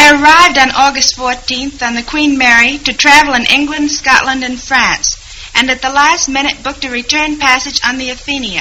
I arrived on August 14th on the Queen Mary to travel in England, Scotland, and France, and at the last minute booked a return passage on the Athenia.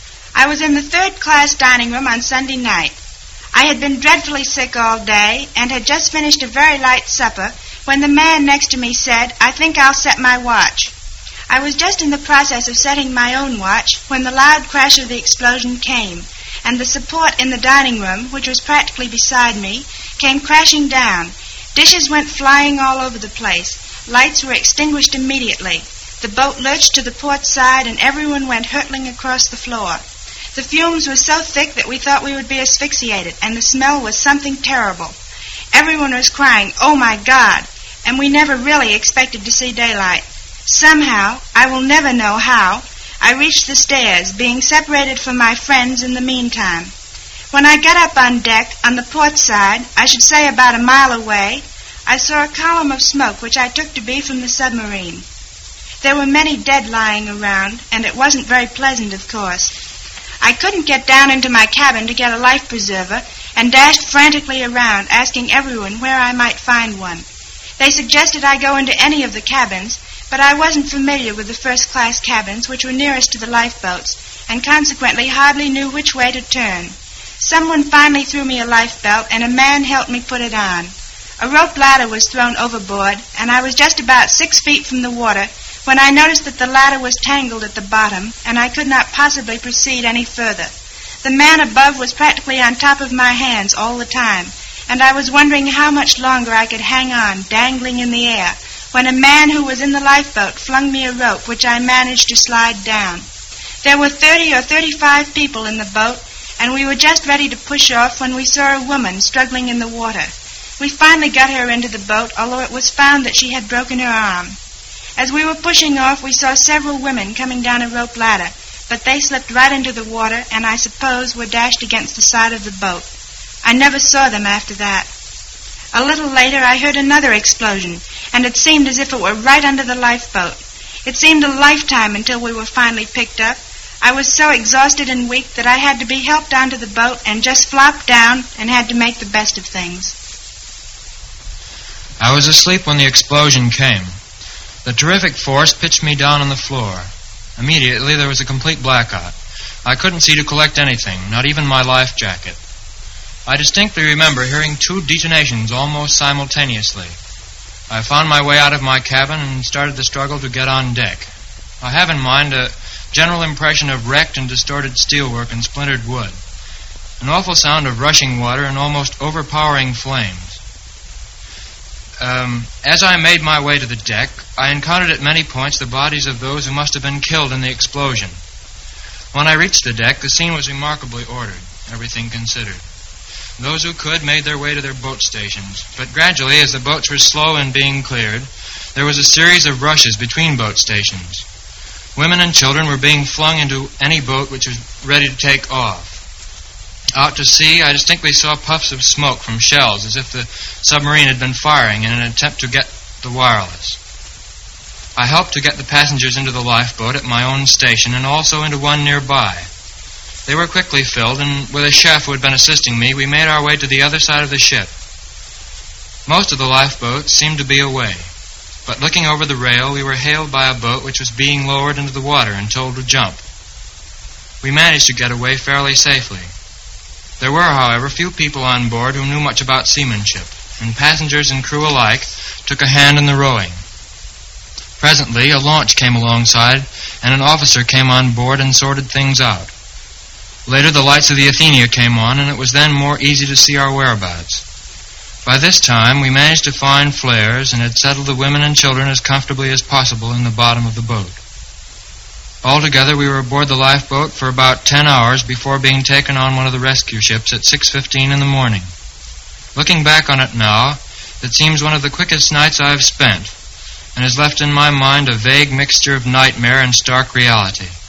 I was in the third-class dining room on Sunday night. I had been dreadfully sick all day and had just finished a very light supper when the man next to me said, "I think I'll set my watch." I was just in the process of setting my own watch when the loud crash of the explosion came, and the support in the dining room, which was practically beside me, came crashing down. Dishes went flying all over the place. Lights were extinguished immediately. The boat lurched to the port side, and everyone went hurtling across the floor. The fumes were so thick that we thought we would be asphyxiated, and the smell was something terrible. Everyone was crying, "Oh, my God!" and we never really expected to see daylight. Somehow, I will never know how, I reached the stairs, being separated from my friends in the meantime. When I got up on deck, on the port side, I should say about a mile away, I saw a column of smoke which I took to be from the submarine. There were many dead lying around, and it wasn't very pleasant, of course. I couldn't get down into my cabin to get a life preserver, and dashed frantically around, asking everyone where I might find one. They suggested I go into any of the cabins, but I wasn't familiar with the first-class cabins, which were nearest to the lifeboats, and consequently hardly knew which way to turn. Someone finally threw me a lifebelt, and a man helped me put it on. A rope ladder was thrown overboard, and I was just about 6 feet from the water when I noticed that the ladder was tangled at the bottom, and I could not possibly proceed any further. The man above was practically on top of my hands all the time, and I was wondering how much longer I could hang on, dangling in the air, when a man who was in the lifeboat flung me a rope, which I managed to slide down. There were 30 or 35 people in the boat, and we were just ready to push off when we saw a woman struggling in the water. We finally got her into the boat, although it was found that she had broken her arm. As we were pushing off, we saw several women coming down a rope ladder, but they slipped right into the water and I suppose were dashed against the side of the boat. I never saw them after that. A little later, I heard another explosion, and it seemed as if it were right under the lifeboat. It seemed a lifetime until we were finally picked up. I was so exhausted and weak that I had to be helped onto the boat and just flopped down and had to make the best of things. I was asleep when the explosion came. The terrific force pitched me down on the floor. Immediately, there was a complete blackout. I couldn't see to collect anything, not even my life jacket. I distinctly remember hearing 2 detonations almost simultaneously. I found my way out of my cabin and started the struggle to get on deck. I have in mind a general impression of wrecked and distorted steelwork and splintered wood, an awful sound of rushing water and almost overpowering flames. As I made my way to the deck, I encountered at many points the bodies of those who must have been killed in the explosion. When I reached the deck, the scene was remarkably ordered, everything considered. Those who could made their way to their boat stations, but gradually, as the boats were slow in being cleared, there was a series of rushes between boat stations. Women and children were being flung into any boat which was ready to take off. Out to sea, I distinctly saw puffs of smoke from shells, as if the submarine had been firing in an attempt to get the wireless. I helped to get the passengers into the lifeboat at my own station and also into one nearby. They were quickly filled, and with a chef who had been assisting me, we made our way to the other side of the ship. Most of the lifeboats seemed to be away, but looking over the rail, we were hailed by a boat which was being lowered into the water and told to jump. We managed to get away fairly safely. There were, however, few people on board who knew much about seamanship, and passengers and crew alike took a hand in the rowing. Presently, a launch came alongside, and an officer came on board and sorted things out. Later, the lights of the Athenia came on, and it was then more easy to see our whereabouts. By this time, we managed to find flares and had settled the women and children as comfortably as possible in the bottom of the boat. Altogether, we were aboard the lifeboat for about 10 hours before being taken on one of the rescue ships at 6:15 in the morning. Looking back on it now, it seems one of the quickest nights I have spent, and has left in my mind a vague mixture of nightmare and stark reality.